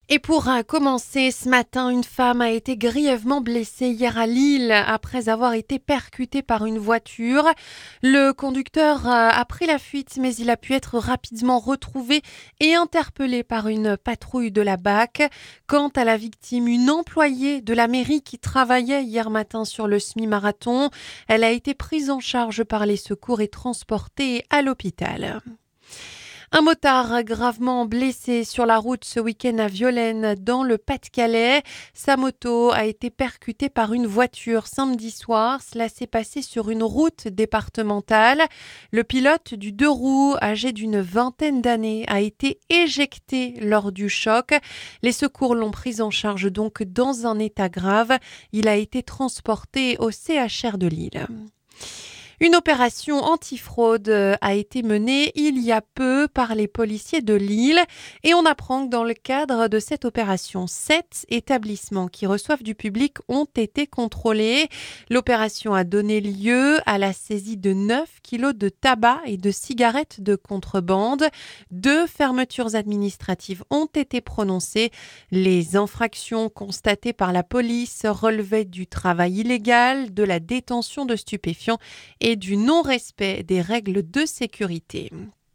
Et pour commencer, ce matin, une femme a été grièvement blessée hier à Lille après avoir été percutée par une voiture. Le conducteur a pris la fuite, mais il a pu être rapidement retrouvé et interpellé par une patrouille de la BAC. Quant à la victime, une employée de la mairie qui travaillait hier matin sur le semi-marathon, elle a été prise en charge par les secours et transportée à l'hôpital. Un motard gravement blessé sur la route ce week-end à Violaine dans le Pas-de-Calais. Sa moto a été percutée par une voiture samedi soir. Cela s'est passé sur une route départementale. Le pilote du deux roues, âgé d'une vingtaine d'années, a été éjecté lors du choc. Les secours l'ont pris en charge donc dans un état grave. Il a été transporté au CHR de Lille. Une opération antifraude a été menée il y a peu par les policiers de Lille et on apprend que dans le cadre de cette opération, 7 établissements qui reçoivent du public ont été contrôlés. L'opération a donné lieu à la saisie de 9 kilos de tabac et de cigarettes de contrebande. 2 fermetures administratives ont été prononcées. Les infractions constatées par la police relevaient du travail illégal, de la détention de stupéfiants et du non-respect des règles de sécurité.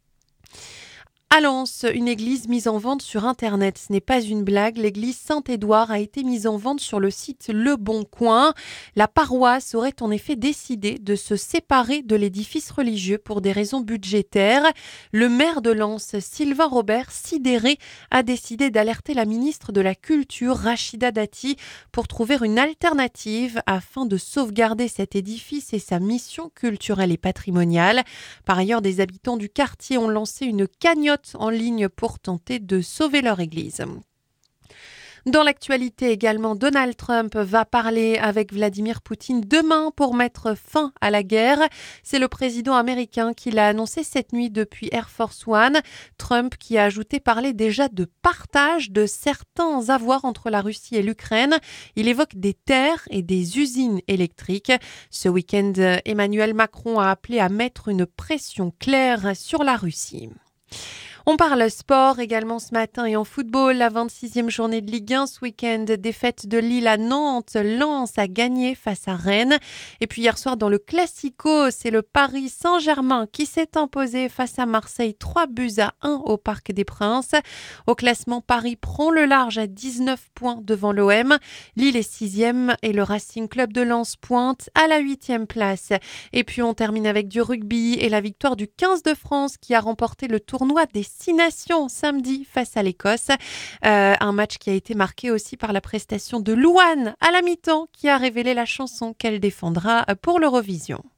À Lens, une église mise en vente sur Internet. Ce n'est pas une blague, l'église Saint-Édouard a été mise en vente sur le site Le Bon Coin. La paroisse aurait en effet décidé de se séparer de l'édifice religieux pour des raisons budgétaires. Le maire de Lens, Sylvain Robert, sidéré, a décidé d'alerter la ministre de la Culture, Rachida Dati, pour trouver une alternative afin de sauvegarder cet édifice et sa mission culturelle et patrimoniale. Par ailleurs, des habitants du quartier ont lancé une cagnotte en ligne pour tenter de sauver leur église. Dans l'actualité également, Donald Trump va parler avec Vladimir Poutine demain pour mettre fin à la guerre. C'est le président américain qui l'a annoncé cette nuit depuis Air Force One. Trump qui a ajouté parler déjà de partage de certains avoirs entre la Russie et l'Ukraine. Il évoque des terres et des usines électriques. Ce week-end, Emmanuel Macron a appelé à mettre une pression claire sur la Russie. On parle sport également ce matin et en football, la 26e journée de Ligue 1 ce week-end, défaite de Lille à Nantes, Lens a gagné face à Rennes. Et puis hier soir dans le Classico, c'est le Paris Saint-Germain qui s'est imposé face à Marseille 3-1 au Parc des Princes. Au classement, Paris prend le large à 19 points devant l'OM. Lille est 6e et le Racing Club de Lens pointe à la 8e place. Et puis on termine avec du rugby et la victoire du 15 de France qui a remporté le tournoi des 6 nations samedi face à l'Écosse. Un match qui a été marqué aussi par la prestation de Louane à la mi-temps qui a révélé la chanson qu'elle défendra pour l'Eurovision.